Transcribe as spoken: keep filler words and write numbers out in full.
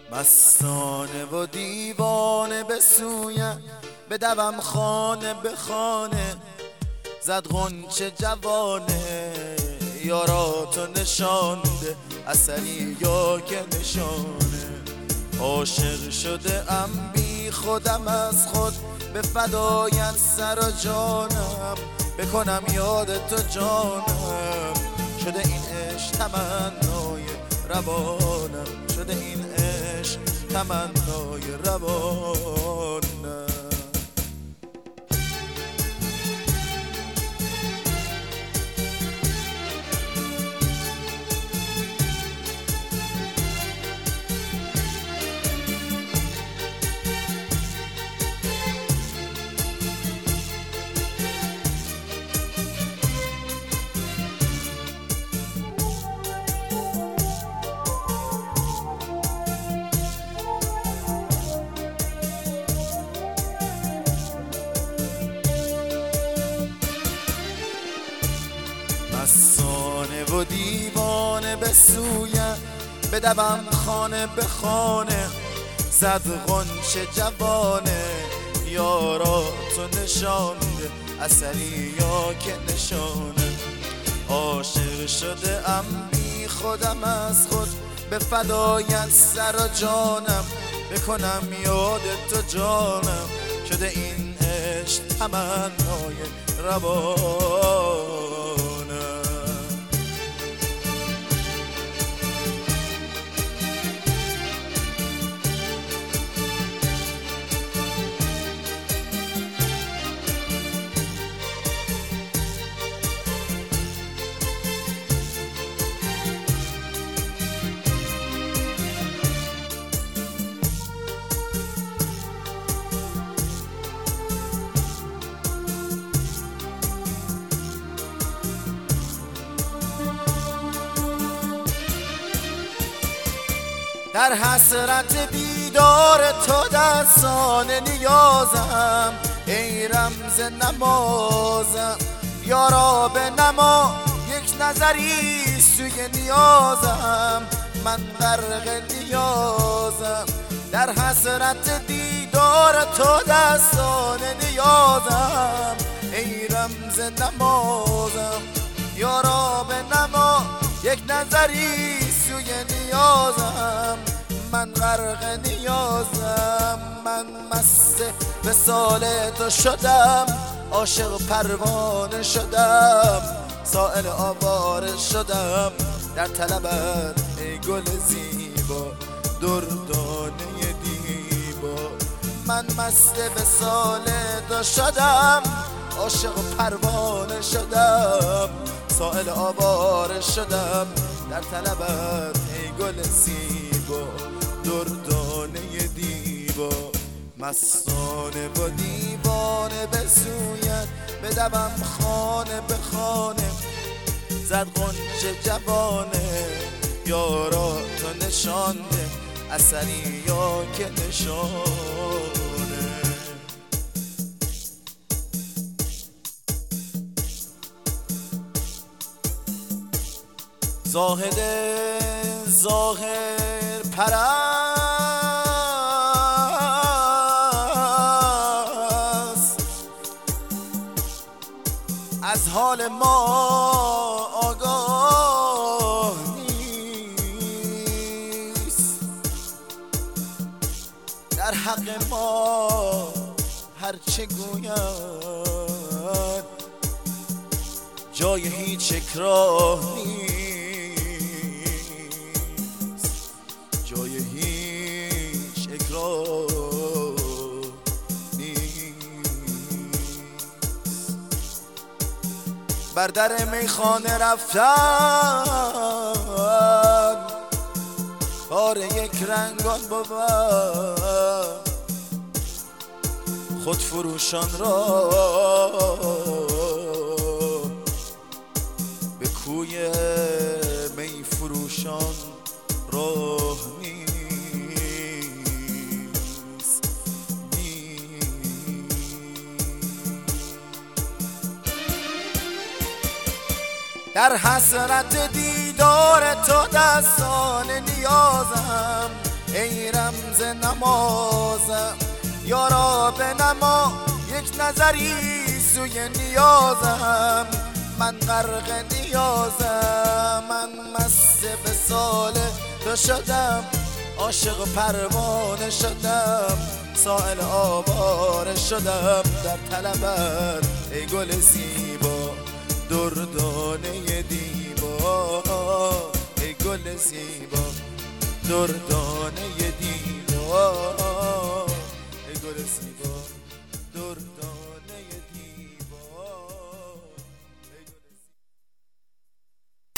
مستانه و دیوانه به سویم بدوم خانه به خانه، زد غنچه جوانه یاراتو نشانده اثری یا که نشانه. عاشق شده ام بی خودم از خود، به فدایت سر و جانم بکنم یاد تو جانم. شده این عشق تمنای روانم، شده این عشق تمنای روانم. مستانه و دیوانه به سویم بدوم خانه به خانه، زد غنچه جوانه یاراتو نشانده اثری یا که نشانه. عاشق شده ام بی خودم از خود، به فدایت سر و جانم بکنم یاد تو جانم. شده این عشق تمنای روانم. در حسرت دیدار تو دستان نیازم، ای رمز نمازم یارا به نما یک نظری سوی نیازم. من غرق نیازم در حسرت دیدار تو دستان نیازم، ای رمز نمازم یارا به نما یک نظری سوی نیازم. من غرق نیازم، من مست وصال تو شدم، عاشق پروانه شدم، سائل آواره شدم در طلبت ای گل زیبا دردانه دیبا. من مست وصال تو شدم، عاشق پروانه شدم، سائل آواره شدم در طلبت ای گل زیبا دردانه دیبا. مستانه و دیوانه به سویت بدوم خانه به خانه، زد غنچه جوانه یارا تو نشانده اثری یا که نشانه. زاهد ظاهر پرست از حال ما آگاه نیست، در حق ما هرچه گوید جای هیچ اکراه نیست، جای هیچ اکراه بر در میخانه رفتن کار یک رنگان بود، خود فروشان را به کوی می فروشان راه نیست. در حسرت دیدار تو دستان نیازم، ای نمازم، یارا به نما یک نظری سوی نیازم. من غرق نیازم، من مست وصال تو شدم، عاشق پروانه شدم، سائل آواره شدم در طلبت ای گل زیبا، دردانه دیبا، ای گل زیبا، دردانه دیبا، ای گل زیبا.